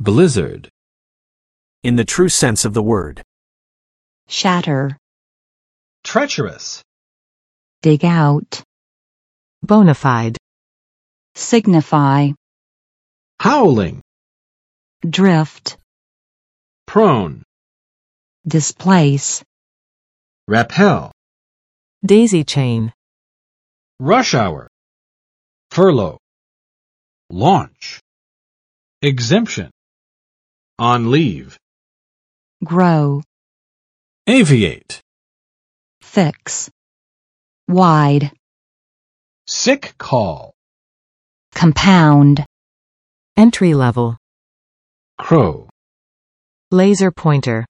blizzard, in the true sense of the word. shatter, treacherous, dig out, bona fide, signify, howling, drift, prone, displace, rappel, daisy chain, rush hour, furlough, launch, exemption, on leave, grow, aviate, fix, wide, sick call, compound, entry level, crow, laser pointer.